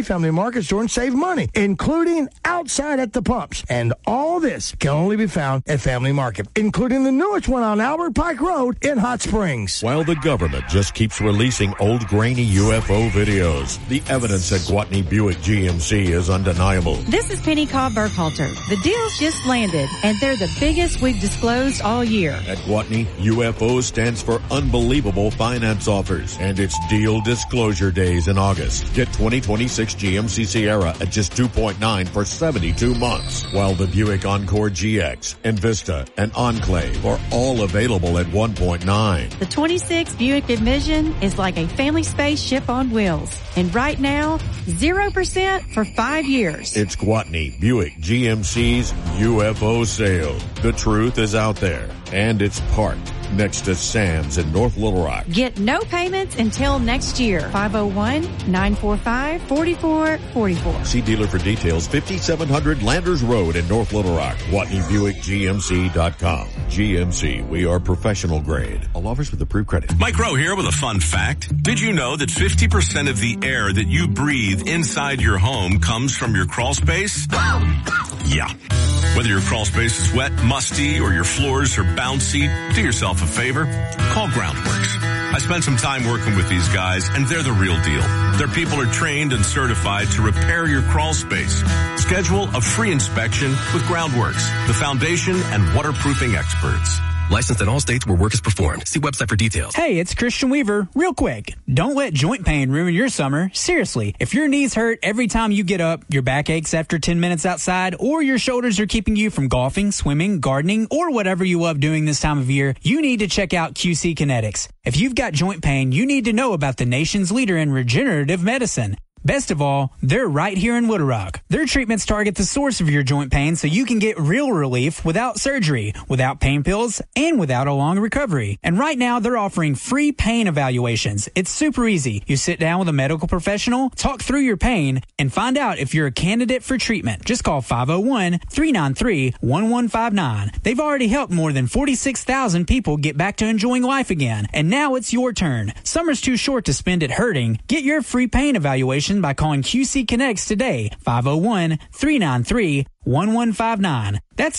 Family Market store and save money, including outside at the pumps. And all this can only be found at Family Market, including the newest one on Albert Pike Road in Hot Springs. While the government just keeps releasing old grainy UFO videos, the evidence at Gwatney Buick GMC is undeniable. This is Penny Cobb Burkhalter. The deals just landed, and they're the biggest we've disclosed all year. At Gwatney, UFO stands for Unbelievable Finance Offers, and it's Deal Disclosure Days in August. Get 2026 GMC Sierra at just 2.9 for 72 months, while the Buick Encore GX, Envista, and Enclave are all available at 1.9. The 26 Buick Envision is like a family spaceship on wheels. And right now, 0% for 5 years. It's Gwatney Buick GMC's UFO sale. The truth is out there, and it's parked next to Sam's in North Little Rock. Get no payments until next year. 501-945-4444. See dealer for details. 5700 Landers Road in North Little Rock. GwatneyBuickGMC.com. GMC, we are professional grade. All offers with approved credit. Mike Rowe here with a fun fact. Did you know that 50% of the air that you breathe inside your home comes from your crawl space? Yeah. Whether your crawl space is wet, musty, or your floors are bouncy, do yourself a favor. Call Groundworks. I spent some time working with these guys, and they're the real deal. Their people are trained and certified to repair your crawl space. Schedule a free inspection with Groundworks, the foundation and waterproofing experts. Licensed in all states where work is performed. See website for details. Hey, it's Christian Weaver. Real quick, don't let joint pain ruin your summer. Seriously, if your knees hurt every time you get up, your back aches after 10 minutes outside, or your shoulders are keeping you from golfing, swimming, gardening, or whatever you love doing this time of year, you need to check out QC Kinetics. If you've got joint pain, you need to know about the nation's leader in regenerative medicine. Best of all, they're right here in Little Rock. Their treatments target the source of your joint pain so you can get real relief without surgery, without pain pills, and without a long recovery. And right now, they're offering free pain evaluations. It's super easy. You sit down with a medical professional, talk through your pain, and find out if you're a candidate for treatment. Just call 501-393-1159. They've already helped more than 46,000 people get back to enjoying life again. And now it's your turn. Summer's too short to spend it hurting. Get your free pain evaluation by calling QC Kinetics today, 501-393-1159. That's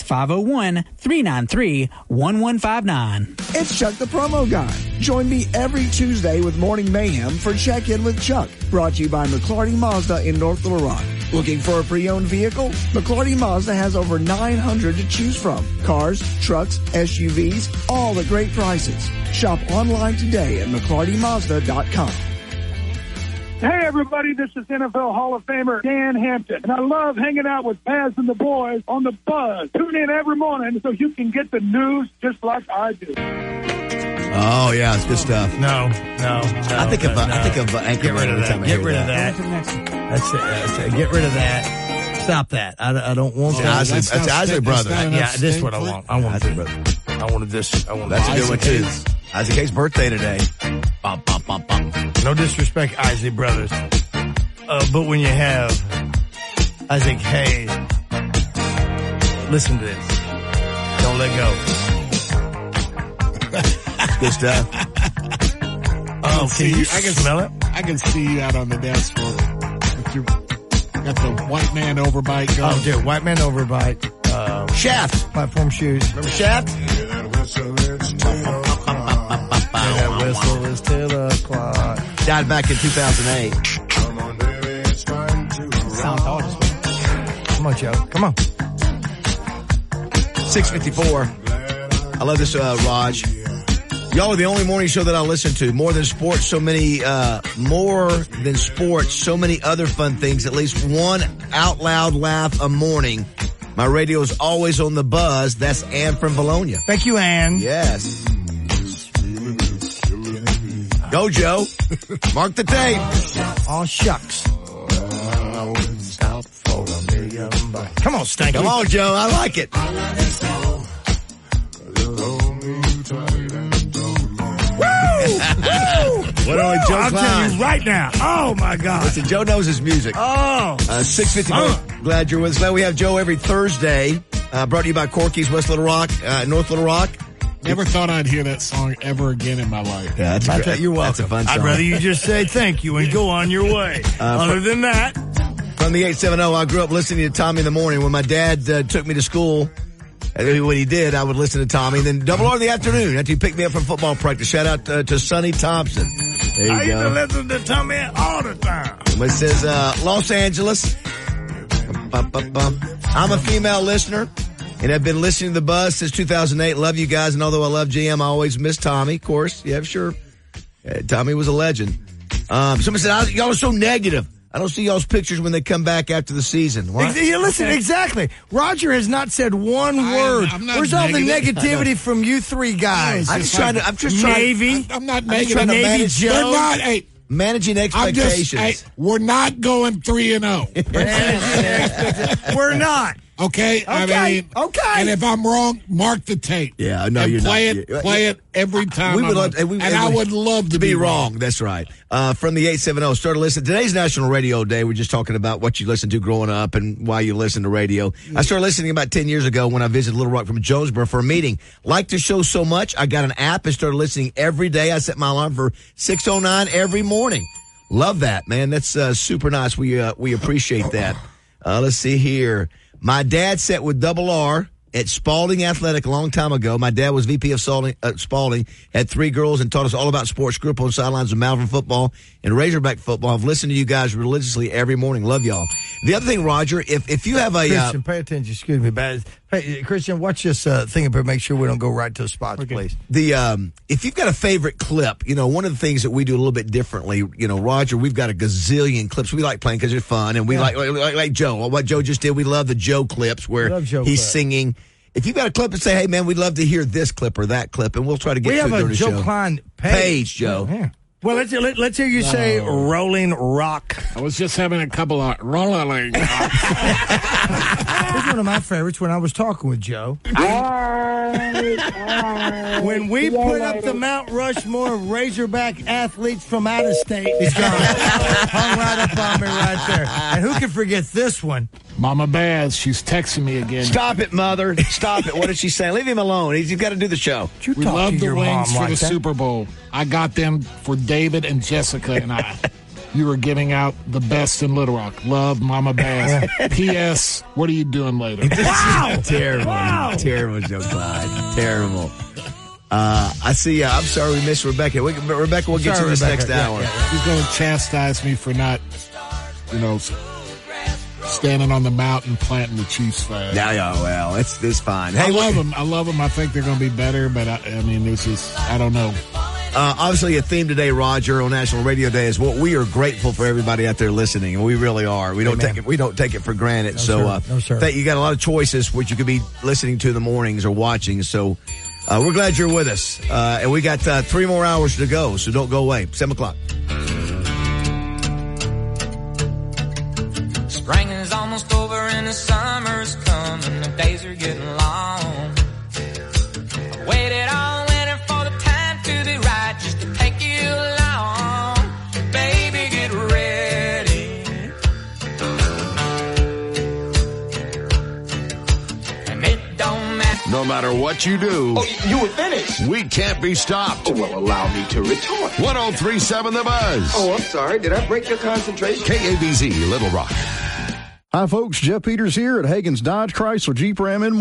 501-393-1159. It's Chuck the Promo Guy. Join me every Tuesday with Morning Mayhem for Check-In with Chuck, brought to you by McClarty Mazda in North Little Rock. Looking for a pre-owned vehicle? McClarty Mazda has over 900 to choose from. Cars, trucks, SUVs, all at great prices. Shop online today at McClartyMazda.com. Hey, everybody, this is NFL Hall of Famer Dan Hampton, and I love hanging out with Paz and the boys on The Buzz. Tune in every morning so you can get the news just like I do. Oh, yeah, it's good stuff. No. I think of Anchorman every time I hear that. Get rid of that. That's it. Get rid of that. Stop that. I don't want that. That's Isley Brothers. Yeah, this is what I want. I wanted this. That's a good one, too. Isaac Hayes' birthday today. Bum, bum, bum, bum. No disrespect, Isley Brothers. But when you have Isaac Hayes, listen to this. Don't let go. Good stuff. Oh, can you smell it? I can see you out on the dance floor. With your, got the white man overbite going. Oh, dude, white man overbite. Shaft. Platform shoes. Remember Shaft? That whistle is till the clock. Died back in 2008. Scientologist. Come on, Joe. Come on. 6:54. I love this, Raj. Y'all are the only morning show that I listen to. More than sports, so many other fun things. At least one out loud laugh a morning. My radio is always on the buzz. That's Ann from Bologna. Thank you, Ann. Yes. Go, Joe. Mark the tape. Oh, shucks. Come on, Stanky. Come on, Joe. I like it. What only Joe I'll tell you right now. Oh, my God. Listen, Joe knows his music. Oh. 6:50. Glad you're with us. Glad we have Joe every Thursday. Brought to you by Corky's West Little Rock, North Little Rock. Never thought I'd hear that song ever again in my life. Yeah, you're welcome. That's a fun song. I'd rather you just say thank you and go on your way. Other than that, From the 870, I grew up listening to Tommy in the morning. When my dad took me to school, when he did, I would listen to Tommy. And then Double R in the afternoon after he picked me up from football practice. Shout out to Sonny Thompson. There you I go. used to listen to Tommy all the time. It says Los Angeles. I'm a female listener, and I've been listening to The Buzz since 2008. Love you guys, and although I love GM, I always miss Tommy, of course. Yeah, sure. Tommy was a legend. Somebody said, y'all are so negative. I don't see y'all's pictures when they come back after the season. What? Listen, exactly. Roger has not said one word. Where's all the negativity from you three guys? I'm just trying to Navy. I'm not negative. Navy Joe. They're not. Hey, managing expectations. We're not going 3-0. We're not. Okay? I mean, and if I'm wrong, mark the tape. Yeah, no, and you're play not. Play it every time. I would love to be wrong. That's right. From the 870, started listening. Today's National Radio Day. We're just talking about what you listened to growing up and why you listen to radio. I started listening about 10 years ago when I visited Little Rock from Jonesboro for a meeting. Liked the show so much, I got an app and started listening every day. I set my alarm for 6:09 every morning. Love that, man. That's super nice. We appreciate that. Let's see here. My dad sat with Double R at Spalding Athletic a long time ago. My dad was VP of Spalding, had 3 girls, and taught us all about sports. Grew up on the sidelines of Malvern football and Razorback football. I've listened to you guys religiously every morning. Love y'all. The other thing, Roger, if you have a... Christian, pay attention. Excuse me, but hey, Christian, watch this thing up here. Make sure we don't go right to the spots, please. If you've got a favorite clip, one of the things that we do a little bit differently, Roger, we've got a gazillion clips we like playing because they're fun, and we like Joe. What Joe just did, we love the Joe clips where he's singing. If you've got a clip and say, hey, man, we'd love to hear this clip or that clip, and we'll try to get to it during the show. We have a Joe Klein page, Joe. Yeah. Well, let's hear you say Rolling Rock. I was just having a couple of rolling. Here's one of my favorites when I was talking with Joe. When we put up the Mount Rushmore of Razorback athletes from out of state, he's gone. Hung right up on me right there. And who can forget this one? Mama Baz, she's texting me again. Stop it, Mother. Stop it. What is she saying? Leave him alone. He's got to do the show. We love the wings for the Super Bowl. I got them for David and Jessica and I. You were giving out the best in Little Rock. Love, Mama Baz. P.S. What are you doing later? Wow! Terrible. Wow. Terrible, Joe Clyde. Terrible. I see. I'm sorry we missed Rebecca. Rebecca will get you this next hour. She's going to chastise me for not, standing on the mountain planting the Chiefs flag. Yeah, well, it's fine. Hey, I love them. I think they're going to be better, but this is, I don't know. Obviously, a theme today, Roger, on National Radio Day is what we are grateful for everybody out there listening, and we really are. We don't take it for granted. No, sir. You got a lot of choices which you could be listening to in the mornings or watching. So we're glad you're with us, and we got 3 more hours to go. So don't go away. 7:00. Spring is almost over and the summer's coming. The days are getting long. I waited all winter for the time to be right, just to take you along. Baby, get ready. And it don't matter. No matter what you do. Oh, you were finished. We can't be stopped. Oh, well, allow me to retort. 103.7 The Buzz. Oh, I'm sorry. Did I break your concentration? KABZ, Little Rock. Hi, folks. Jeff Peters here at Hagen's Dodge Chrysler Jeep Ram in